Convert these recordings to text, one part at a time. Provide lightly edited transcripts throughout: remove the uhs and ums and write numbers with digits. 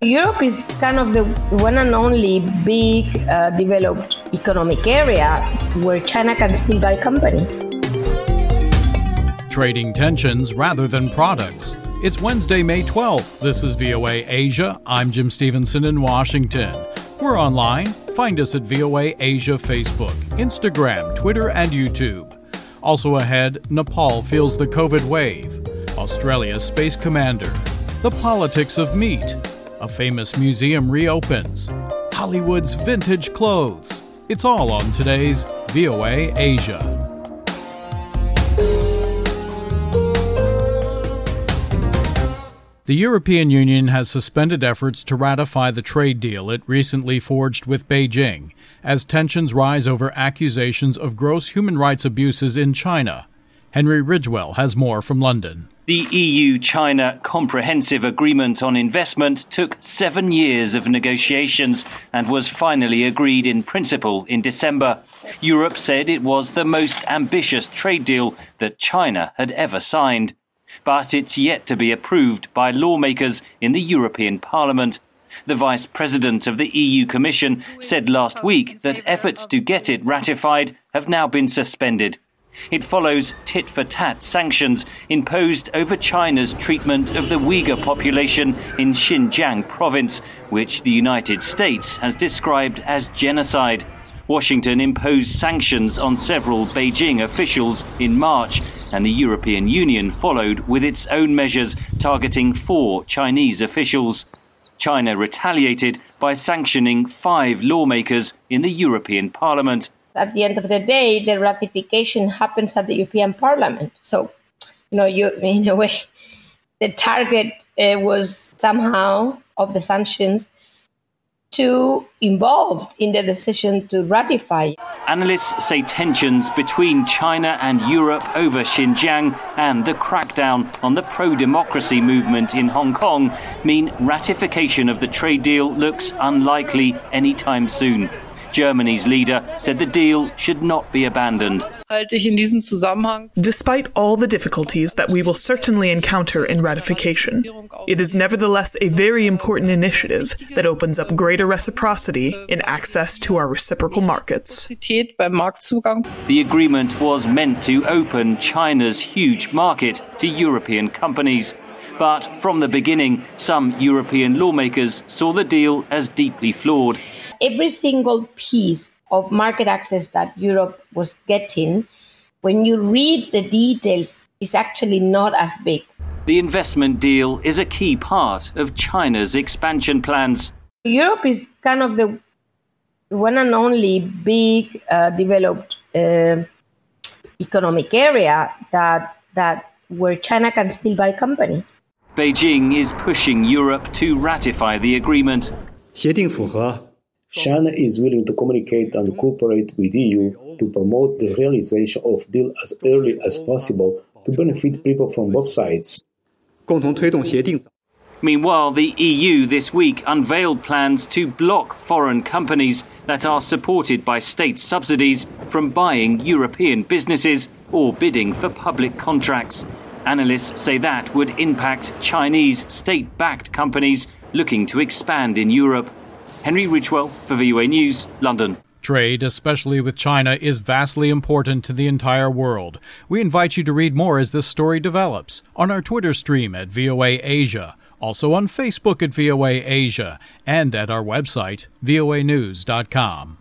Europe is kind of the one and only big developed economic area where China can still buy companies. Trading tensions rather than products. It's Wednesday, May 12th. This is VOA Asia. I'm Jim Stevenson in Washington. We're online. Find us at VOA Asia Facebook, Instagram, Twitter, and YouTube. Also ahead, Nepal feels the COVID wave. Australia's space commander. The politics of meat. A famous museum reopens. Hollywood's vintage clothes. It's all on today's VOA Asia. The European Union has suspended efforts to ratify the trade deal it recently forged with Beijing, as tensions rise over accusations of gross human rights abuses in China. Henry Ridgwell has more from London. The EU-China Comprehensive Agreement on Investment took 7 years of negotiations and was finally agreed in principle in December. Europe said it was the most ambitious trade deal that China had ever signed. But it's yet to be approved by lawmakers in the European Parliament. The Vice President of the EU Commission said last week that efforts to get it ratified have now been suspended. It follows tit-for-tat sanctions imposed over China's treatment of the Uyghur population in Xinjiang province, which the United States has described as genocide. Washington imposed sanctions on several Beijing officials in March, and the European Union followed with its own measures targeting 4 Chinese officials. China retaliated by sanctioning 5 lawmakers in the European Parliament. At the end of the day, the ratification happens at the European Parliament. So, in a way, the target was somehow of the sanctions too involved in the decision to ratify. Analysts say tensions between China and Europe over Xinjiang and the crackdown on the pro-democracy movement in Hong Kong mean ratification of the trade deal looks unlikely anytime soon. Germany's leader said the deal should not be abandoned. Despite all the difficulties that we will certainly encounter in ratification, it is nevertheless a very important initiative that opens up greater reciprocity in access to our reciprocal markets. The agreement was meant to open China's huge market to European companies. But from the beginning, some European lawmakers saw the deal as deeply flawed. Every single piece of market access that Europe was getting, when you read the details, is actually not as big. The investment deal is a key part of China's expansion plans. Europe is kind of the one and only big developed economic area that where China can still buy companies. Beijing is pushing Europe to ratify the agreement. China is willing to communicate and cooperate with EU to promote the realization of deal as early as possible to benefit people from both sides. Meanwhile, the EU this week unveiled plans to block foreign companies that are supported by state subsidies from buying European businesses or bidding for public contracts. Analysts say that would impact Chinese state-backed companies looking to expand in Europe. Henry Ridgwell for VOA News, London. Trade, especially with China, is vastly important to the entire world. We invite you to read more as this story develops on our Twitter stream at VOA Asia, also on Facebook at VOA Asia, and at our website, voanews.com.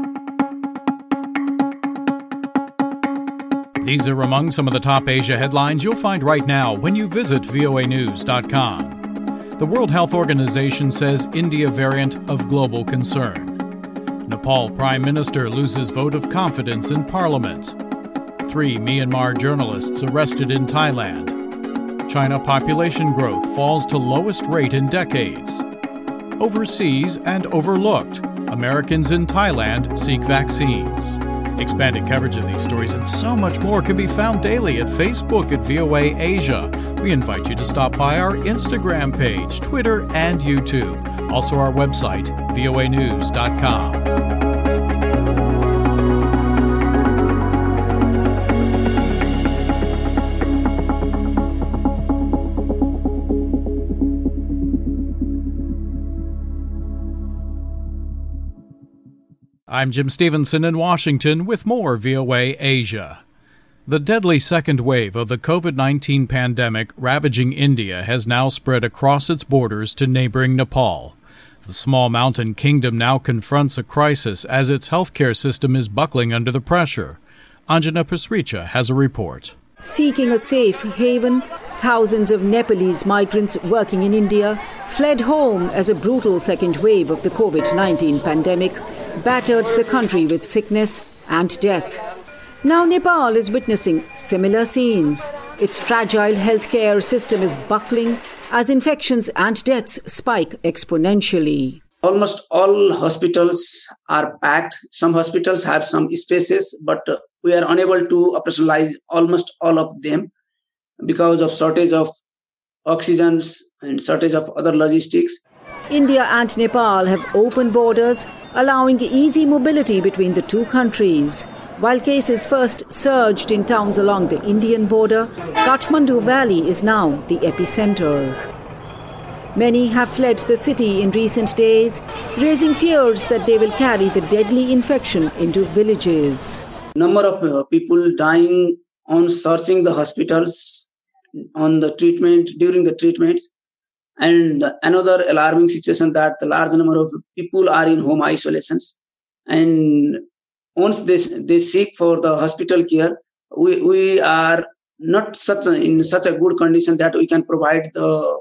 These are among some of the top Asia headlines you'll find right now when you visit voanews.com. The World Health Organization says India variant of global concern. Nepal Prime Minister loses vote of confidence in Parliament. 3 Myanmar journalists arrested in Thailand. China population growth falls to lowest rate in decades. Overseas and overlooked, Americans in Thailand seek vaccines. Expanded coverage of these stories and so much more can be found daily at Facebook at VOA Asia. We invite you to stop by our Instagram page, Twitter, and YouTube. Also our website, voanews.com. I'm Jim Stevenson in Washington with more VOA Asia. The deadly second wave of the COVID-19 pandemic ravaging India has now spread across its borders to neighboring Nepal. The small mountain kingdom now confronts a crisis as its healthcare system is buckling under the pressure. Anjana Pasricha has a report. Seeking a safe haven, thousands of Nepalese migrants working in India fled home as a brutal second wave of the COVID-19 pandemic battered the country with sickness and death. Now Nepal is witnessing similar scenes. Its fragile healthcare system is buckling as infections and deaths spike exponentially. Almost all hospitals are packed. Some hospitals have some spaces, but we are unable to operationalize almost all of them because of shortage of oxygens and shortage of other logistics. India and Nepal have open borders, allowing easy mobility between the two countries. While cases first surged in towns along the Indian border, Kathmandu Valley is now the epicenter. Many have fled the city in recent days, raising fears that they will carry the deadly infection into villages. Number of people dying on searching the hospitals on the treatment, during the treatments. And another alarming situation that the large number of people are in home isolations. And once they seek for the hospital care, we are not in such a good condition that we can provide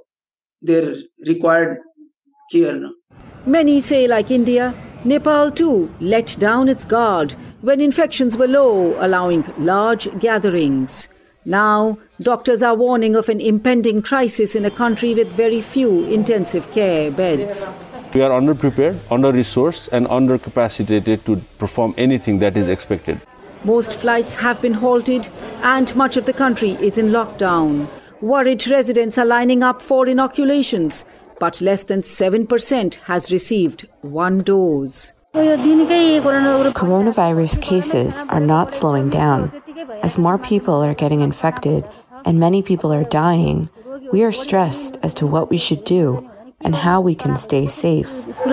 their required care. Many say, like India, Nepal too let down its guard when infections were low, allowing large gatherings. Now, doctors are warning of an impending crisis in a country with very few intensive care beds. We are underprepared, under-resourced and under-capacitated to perform anything that is expected. Most flights have been halted and much of the country is in lockdown. Worried residents are lining up for inoculations, but less than 7% has received one dose. Coronavirus cases are not slowing down. As more people are getting infected and many people are dying, we are stressed as to what we should do and how we can stay safe.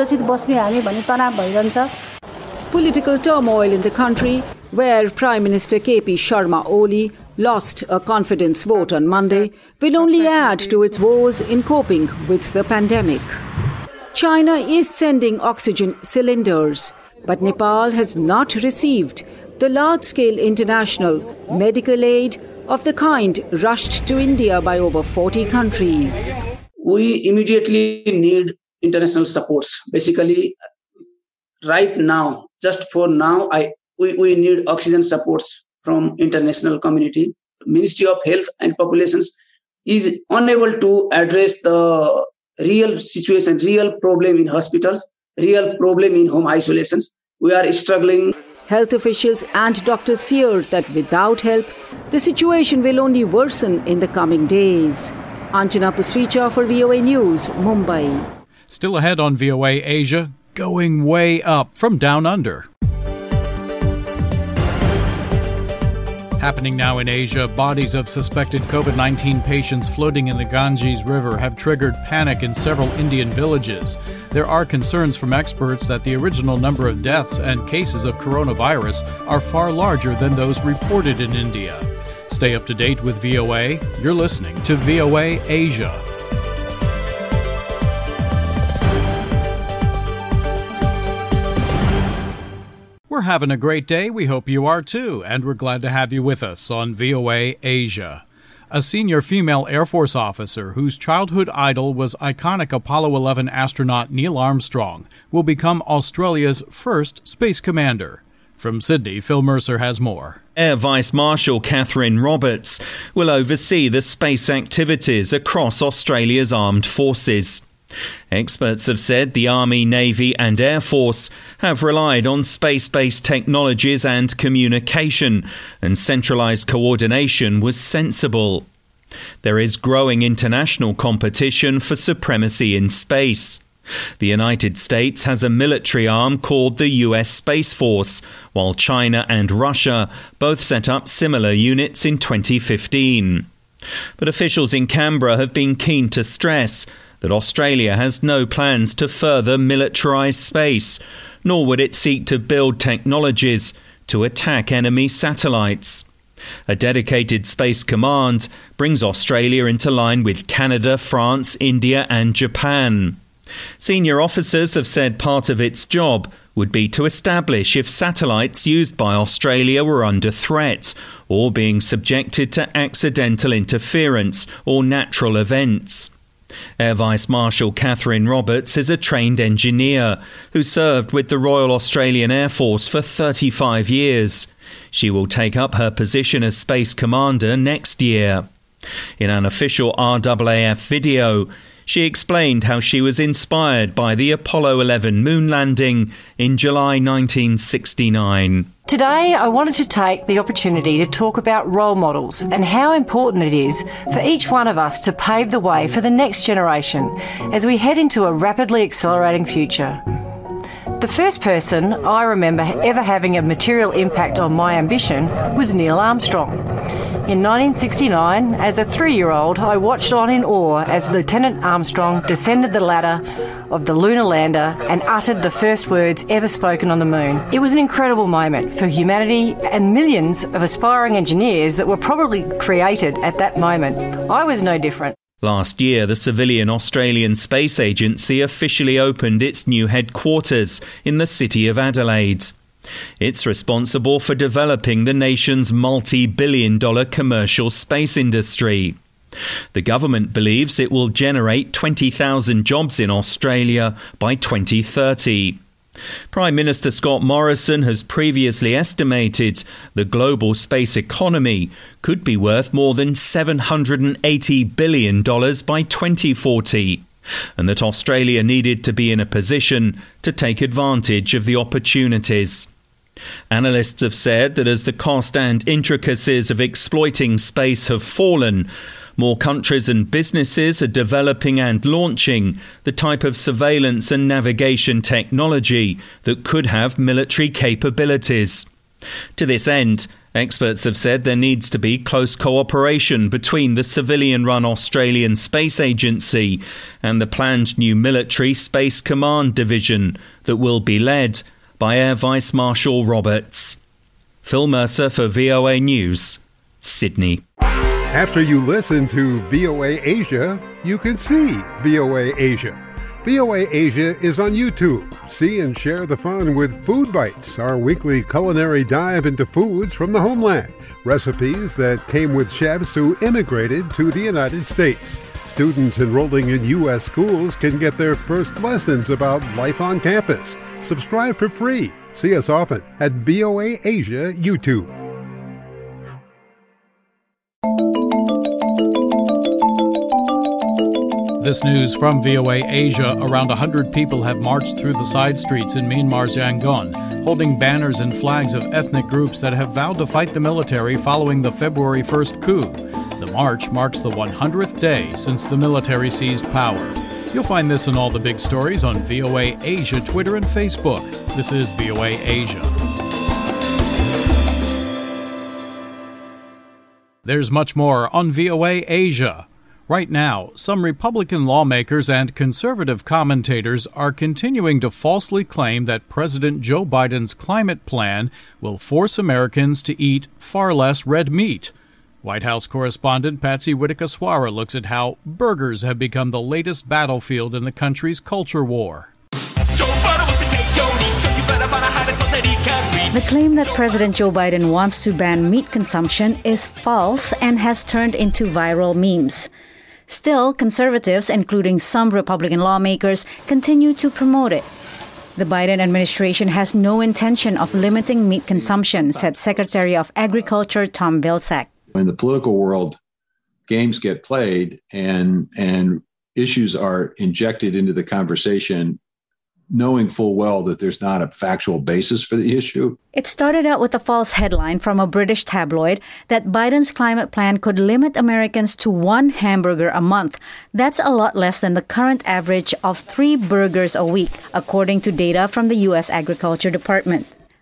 Political turmoil in the country, where Prime Minister KP Sharma Oli lost a confidence vote on Monday, will only add to its woes in coping with the pandemic. China is sending oxygen cylinders, but Nepal has not received the large-scale international medical aid of the kind rushed to India by over 40 countries. We immediately need international supports. Basically, right now, just for now, we need oxygen supports from international community. Ministry of Health and Populations is unable to address the real situation, real problem in hospitals, real problem in home isolations. We are struggling. Health officials and doctors fear that without help, the situation will only worsen in the coming days. Anjana Pasricha for VOA News, Mumbai. Still ahead on VOA Asia, going way up from down under. Happening now in Asia, bodies of suspected COVID-19 patients floating in the Ganges River have triggered panic in several Indian villages. There are concerns from experts that the original number of deaths and cases of coronavirus are far larger than those reported in India. Stay up to date with VOA. You're listening to VOA Asia. We're having a great day. We hope you are too, and we're glad to have you with us on VOA Asia. A senior female Air Force officer whose childhood idol was iconic Apollo 11 astronaut Neil Armstrong will become Australia's first space commander. From Sydney, Phil Mercer has more. Air Vice Marshal Catherine Roberts will oversee the space activities across Australia's armed forces. Experts have said the Army, Navy and Air Force have relied on space-based technologies and communication, and centralised coordination was sensible. There is growing international competition for supremacy in space. The United States has a military arm called the US Space Force, while China and Russia both set up similar units in 2015. But officials in Canberra have been keen to stress that Australia has no plans to further militarise space, nor would it seek to build technologies to attack enemy satellites. A dedicated Space Command brings Australia into line with Canada, France, India and Japan. Senior officers have said part of its job would be to establish if satellites used by Australia were under threat or being subjected to accidental interference or natural events. Air Vice Marshal Catherine Roberts is a trained engineer who served with the Royal Australian Air Force for 35 years. She will take up her position as Space Commander next year. In an official RAAF video, she explained how she was inspired by the Apollo 11 moon landing in July 1969. Today, I wanted to take the opportunity to talk about role models and how important it is for each one of us to pave the way for the next generation as we head into a rapidly accelerating future. The first person I remember ever having a material impact on my ambition was Neil Armstrong. In 1969, as a 3-year-old, I watched on in awe as Lieutenant Armstrong descended the ladder of the lunar lander and uttered the first words ever spoken on the moon. It was an incredible moment for humanity and millions of aspiring engineers that were probably created at that moment. I was no different. Last year, the civilian Australian Space Agency officially opened its new headquarters in the city of Adelaide. It's responsible for developing the nation's multi-billion-dollar commercial space industry. The government believes it will generate 20,000 jobs in Australia by 2030. Prime Minister Scott Morrison has previously estimated the global space economy could be worth more than $780 billion by 2040, and that Australia needed to be in a position to take advantage of the opportunities. Analysts have said that as the cost and intricacies of exploiting space have fallen, more countries and businesses are developing and launching the type of surveillance and navigation technology that could have military capabilities. To this end, experts have said there needs to be close cooperation between the civilian-run Australian Space Agency and the planned new military Space Command division that will be led by Air Vice Marshal Roberts. Phil Mercer for VOA News, Sydney. After you listen to VOA Asia, you can see VOA Asia. VOA Asia is on YouTube. See and share the fun with Food Bites, our weekly culinary dive into foods from the homeland. Recipes that came with chefs who immigrated to the United States. Students enrolling in U.S. schools can get their first lessons about life on campus. Subscribe for free. See us often at VOA Asia YouTube. This news from VOA Asia. Around 100 people have marched through the side streets in Myanmar's Yangon, holding banners and flags of ethnic groups that have vowed to fight the military following the February 1st coup. The march marks the 100th day since the military seized power. You'll find this and all the big stories on VOA Asia, Twitter, and Facebook. This is VOA Asia. There's much more on VOA Asia. Right now, some Republican lawmakers and conservative commentators are continuing to falsely claim that President Joe Biden's climate plan will force Americans to eat far less red meat. White House correspondent Patsy Witakaswara looks at how burgers have become the latest battlefield in the country's culture war. The claim that President Joe Biden wants to ban meat consumption is false and has turned into viral memes. Still, conservatives, including some Republican lawmakers, continue to promote it. The Biden administration has no intention of limiting meat consumption, said Secretary of Agriculture Tom Vilsack. In the political world, games get played and issues are injected into the conversation, knowing full well that there's not a factual basis for the issue. It started out with a false headline from a British tabloid that Biden's climate plan could limit Americans to 1 hamburger a month. That's a lot less than the current average of 3 burgers a week, according to data from the U.S. Agriculture Department.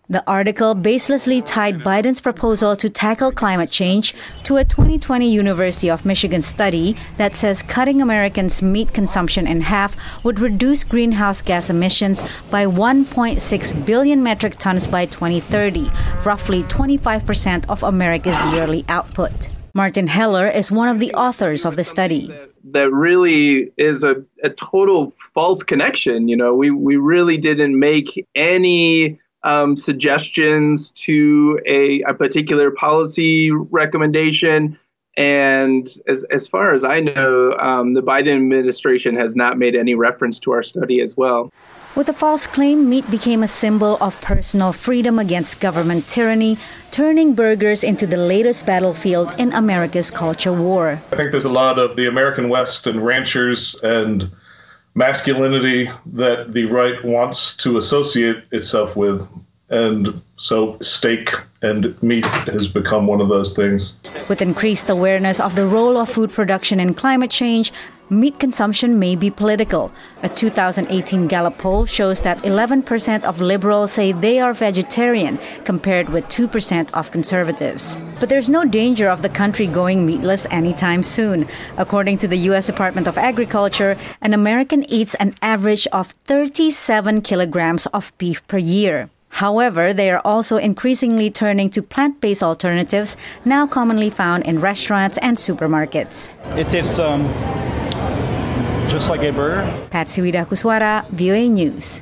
The article baselessly tied Biden's proposal to tackle climate change to a 2020 University of Michigan study that says cutting Americans' meat consumption in half would reduce greenhouse gas emissions by 1.6 billion metric tons by 2030, roughly 25% of America's yearly output. Martin Heller is one of the authors of the study. That really is a total false connection. You know, we really didn't make any suggestions to a particular policy recommendation. And as far as I know, the Biden administration has not made any reference to our study as well. With the false claim, meat became a symbol of personal freedom against government tyranny, turning burgers into the latest battlefield in America's culture war. I think there's a lot of the American West and ranchers and masculinity that the right wants to associate itself with. And so steak and meat has become one of those things. With increased awareness of the role of food production in climate change, meat consumption may be political. A 2018 Gallup poll shows that 11% of liberals say they are vegetarian, compared with 2% of conservatives. But there's no danger of the country going meatless anytime soon. According to the U.S. Department of Agriculture, an American eats an average of 37 kilograms of beef per year. However, they are also increasingly turning to plant-based alternatives, now commonly found in restaurants and supermarkets. It tastes just like a burger. Patsy Widakuswara, VOA News.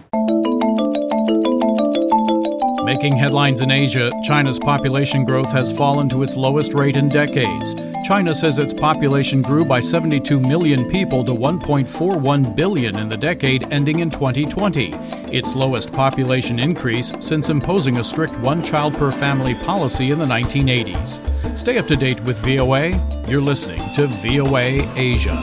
Making headlines in Asia, China's population growth has fallen to its lowest rate in decades. China says its population grew by 72 million people to 1.41 billion in the decade ending in 2020, its lowest population increase since imposing a strict one-child-per-family policy in the 1980s. Stay up to date with VOA. You're listening to VOA Asia.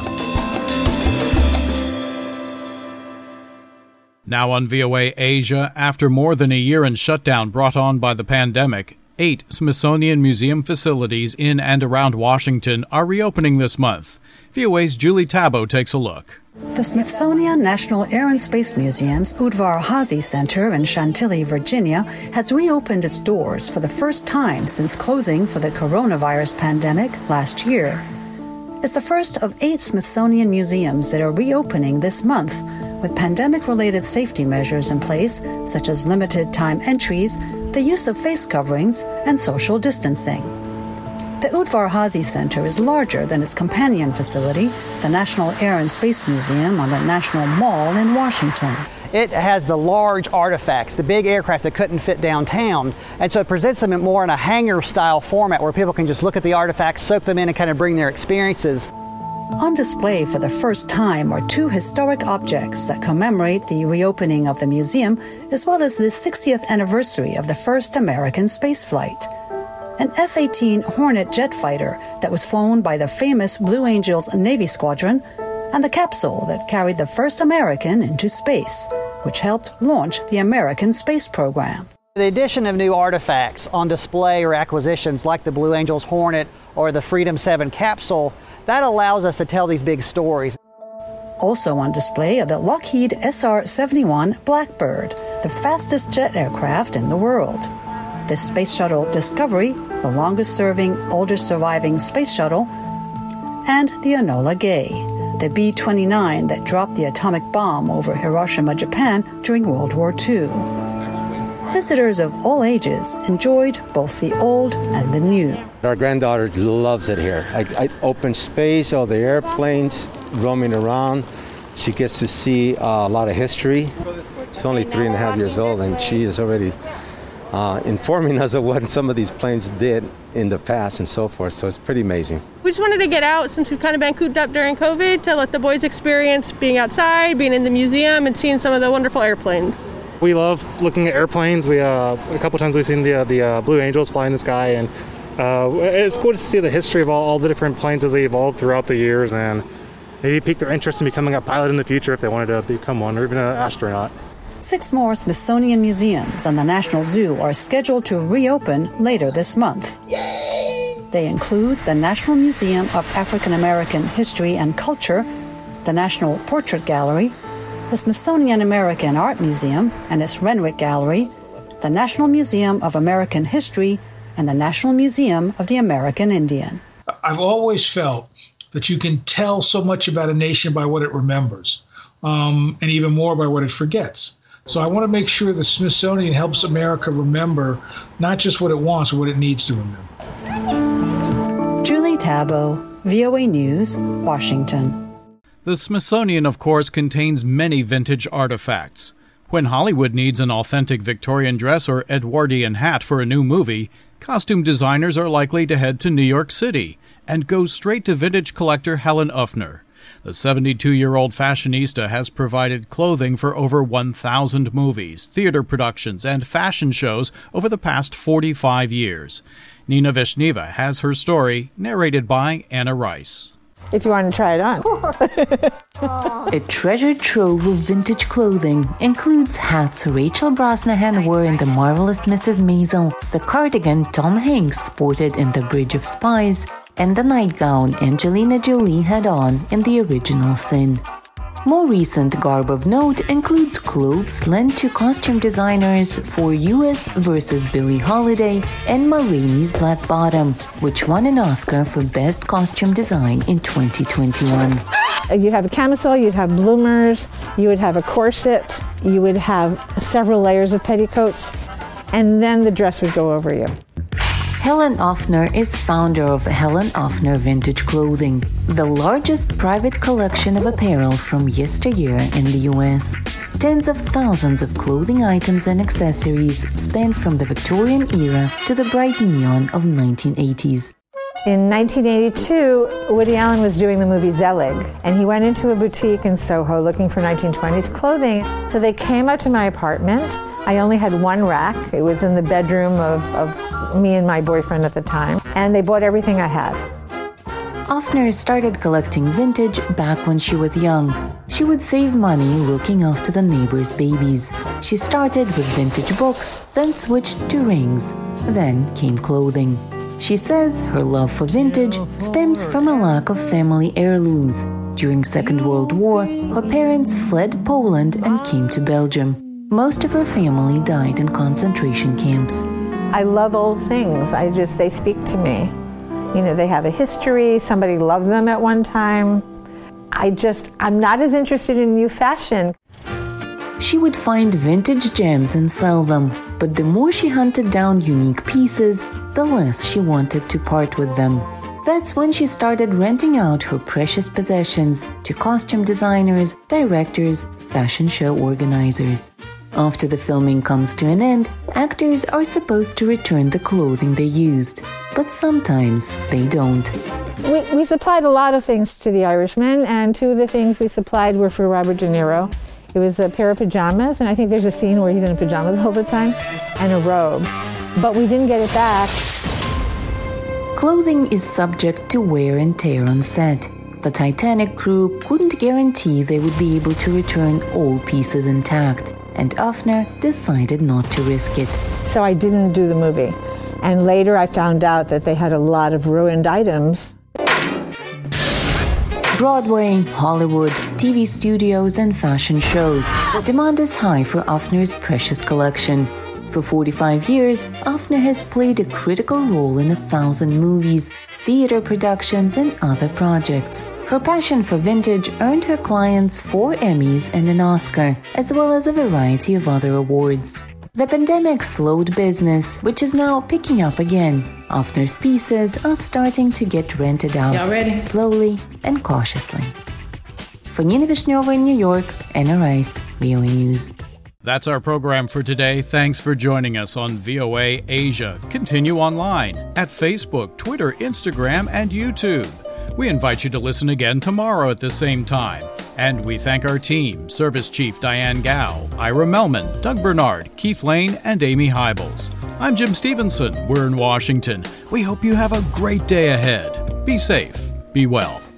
Now on VOA Asia, after more than a year in shutdown brought on by the pandemic, 8 Smithsonian Museum facilities in and around Washington are reopening this month. VOA's Julie Tabo takes a look. The Smithsonian National Air and Space Museum's Udvar Hazy Center in Chantilly, Virginia, has reopened its doors for the first time since closing for the coronavirus pandemic last year. It's the first of 8 Smithsonian museums that are reopening this month, with pandemic-related safety measures in place, such as limited time entries, the use of face coverings, and social distancing. The Udvar Hazy Center is larger than its companion facility, the National Air and Space Museum on the National Mall in Washington. It has the large artifacts, the big aircraft that couldn't fit downtown, and so it presents them more in a hangar-style format where people can just look at the artifacts, soak them in, and kind of bring their experiences. On display for the first time are 2 historic objects that commemorate the reopening of the museum, as well as the 60th anniversary of the first American spaceflight. An F-18 Hornet jet fighter that was flown by the famous Blue Angels Navy Squadron, and the capsule that carried the first American into space, which helped launch the American space program. The addition of new artifacts on display or acquisitions like the Blue Angels Hornet or the Freedom 7 capsule, that allows us to tell these big stories. Also on display are the Lockheed SR-71 Blackbird, the fastest jet aircraft in the world. The Space Shuttle Discovery, the longest-serving, oldest-surviving space shuttle, and the Enola Gay, the B-29 that dropped the atomic bomb over Hiroshima, Japan during World War II. Visitors of all ages enjoyed both the old and the new. Our granddaughter loves it here. Open space, all the airplanes roaming around. She gets to see a lot of history. She's only 3.5 years old, and she is already informing us of what some of these planes did in the past and so forth. So it's pretty amazing. We just wanted to get out since we've kind of been cooped up during COVID to let the boys experience being outside, being in the museum, and seeing some of the wonderful airplanes. We love looking at airplanes. A couple times we've seen the Blue Angels fly in the sky, and it's cool to see the history of all the different planes as they evolved throughout the years, and maybe pique their interest in becoming a pilot in the future if they wanted to become one, or even an astronaut. 6 more Smithsonian museums and the National Zoo are scheduled to reopen later this month. They include the National Museum of African American History and Culture, the National Portrait Gallery, the Smithsonian American Art Museum and its Renwick Gallery, the National Museum of American History, and the National Museum of the American Indian. I've always felt that you can tell so much about a nation by what it remembers, and even more by what it forgets. So I want to make sure the Smithsonian helps America remember not just what it wants, but what it needs to remember. Julie Tabo, VOA News, Washington. The Smithsonian, of course, contains many vintage artifacts. When Hollywood needs an authentic Victorian dress or Edwardian hat for a new movie, costume designers are likely to head to New York City and go straight to vintage collector Helen Uffner. The 72-year-old fashionista has provided clothing for over 1,000 movies, theater productions, and fashion shows over the past 45 years. Nina Vishneva has her story, narrated by Anna Rice. If you want to try it on. A treasure trove of vintage clothing includes hats Rachel Brosnahan wore in The Marvelous Mrs. Maisel, the cardigan Tom Hanks sported in The Bridge of Spies, and the nightgown Angelina Jolie had on in the original Sin. More recent garb of note includes clothes lent to costume designers for U.S. vs. Billie Holiday and Ma Rainey's Black Bottom, which won an Oscar for Best Costume Design in 2021. You'd have a camisole, you'd have bloomers, you would have a corset, you would have several layers of petticoats, and then the dress would go over you. Helen Uffner is founder of Helen Uffner Vintage Clothing, the largest private collection of apparel from yesteryear in the U.S. Tens of thousands of clothing items and accessories span from the Victorian era to the bright neon of 1980s. In 1982, Woody Allen was doing the movie Zelig, and he went into a boutique in Soho looking for 1920s clothing. So they came out to my apartment. I only had one rack. It was in the bedroom of me and my boyfriend at the time, and they bought everything I had. Uffner started collecting vintage back when she was young. She would save money looking after the neighbors' babies. She started with vintage books, then switched to rings. Then came clothing. She says her love for vintage stems from a lack of family heirlooms. During Second World War, her parents fled Poland and came to Belgium. Most of her family died in concentration camps. I love old things. They speak to me. You know, they have a history. Somebody loved them at one time. I'm not as interested in new fashion. She would find vintage gems and sell them, but the more she hunted down unique pieces, the less she wanted to part with them. That's when she started renting out her precious possessions to costume designers, directors, fashion show organizers. After the filming comes to an end, actors are supposed to return the clothing they used, but sometimes they don't. We supplied a lot of things to The Irishman, and two of the things we supplied were for Robert De Niro. It was a pair of pajamas, and I think there's a scene where he's in pajamas all the time, and a robe. But we didn't get it back. Clothing is subject to wear and tear on set. The Titanic crew couldn't guarantee they would be able to return all pieces intact, and Uffner decided not to risk it. So I didn't do the movie. And later I found out that they had a lot of ruined items. Broadway, Hollywood, TV studios, and fashion shows. Demand is high for Uffner's precious collection. For 45 years, Uffner has played a critical role in 1,000 movies, theater productions, and other projects. Her passion for vintage earned her clients 4 Emmys and an Oscar, as well as a variety of other awards. The pandemic slowed business, which is now picking up again. Uffner's pieces are starting to get rented out slowly and cautiously. For Nina Vishneva in New York, Anna Rice, VOA News. That's our program for today. Thanks for joining us on VOA Asia. Continue online at Facebook, Twitter, Instagram, and YouTube. We invite you to listen again tomorrow at the same time. And we thank our team, Service Chief Diane Gao, Ira Melman, Doug Bernard, Keith Lane, and Amy Hybels. I'm Jim Stevenson. We're in Washington. We hope you have a great day ahead. Be safe. Be well.